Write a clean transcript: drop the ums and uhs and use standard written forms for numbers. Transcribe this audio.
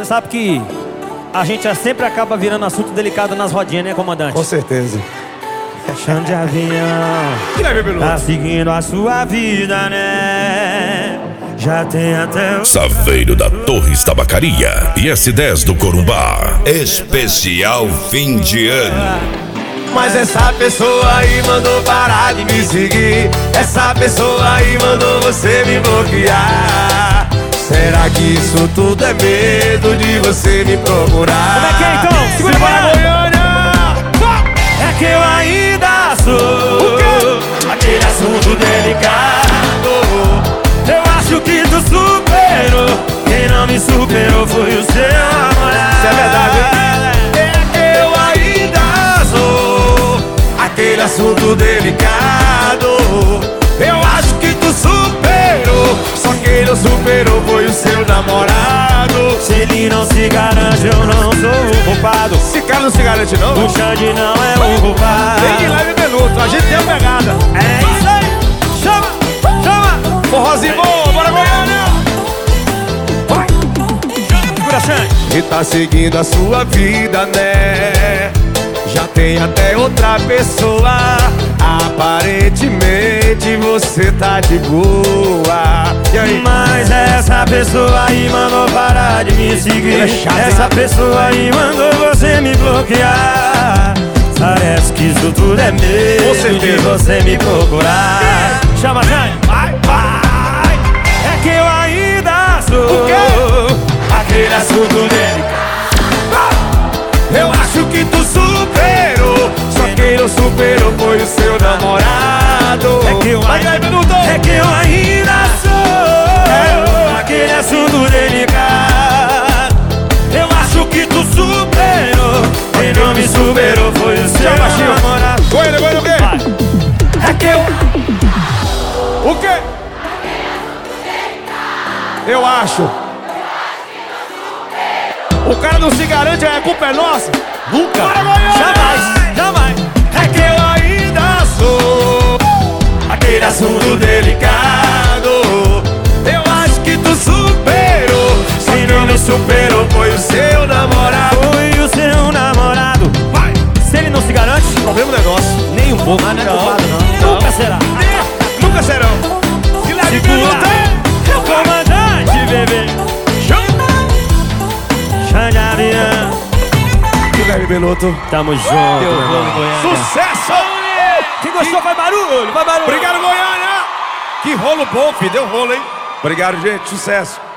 Você sabe que a gente sempre acaba virando assunto delicado nas rodinhas, né, comandante? Com certeza. Chão de avião, tá seguindo a sua vida, né? Já tem até o Saveiro da Torres Tabacaria e S10 do Corumbá. Especial fim de ano. Mas essa pessoa aí mandou parar de me seguir. Essa pessoa aí mandou você me bloquear. Será que isso tudo é medo de você me procurar? Como é que é então? Segura a Goiânia! É que eu ainda sou aquele assunto delicado. Eu acho que tu superou. Quem não me superou foi o seu namorado. Isso é verdade, hein? É que eu ainda sou aquele assunto delicado. Eu acho que tu superou. Só quem não superou foi o seu namorado. Se ele não se garante, eu não sou o culpado. Esse cara não se garante não? O Xande não é o culpado. Tem de leve minuto, a gente tem a pegada. É isso aí. Chama, chama. Forrozinho bom, bora Goiânia! Vai. Segura, Xande. E tá seguindo a sua vida, né? Já tem até outra pessoa. Aparentemente você tá de boa. E aí? Mas essa pessoa aí mandou parar de me seguir. Essa pessoa aí mandou você me bloquear. Parece que isso tudo é medo de você me procurar. Chama, Jane. Vai, vai. É que eu ainda sou aquele assunto dele. Eu acho que tu superou. Só quem não superou foi o seu namorado. É que eu ainda sou aquele assunto delicado. Eu acho que tu superou. Quem não me superou foi o seu namorado. Goiânia, Goiânia, o quê? É que eu... O quê? Eu acho. O cara não se garante, a culpa é nossa? Nunca, Bora, Goiânia! jamais, jamais. É que eu ainda sou aquele assunto delicado. Eu acho que tu superou. Só quem não me superou foi o seu namorado. Foi o seu namorado. Vai! Se ele não se garante, Problema negócio. nem um pouco. Mas não é culpado, não. Nunca será. Nunca serão. Se leve minuto, É o comandante, bebê. Xande Avião. se leve minuto. Tamo junto, meu irmão. Sucesso! Quem gostou faz barulho, faz barulho. Obrigado, Goiânia! Que rolo bom, filho. Deu rolo, hein? Obrigado, gente. Sucesso.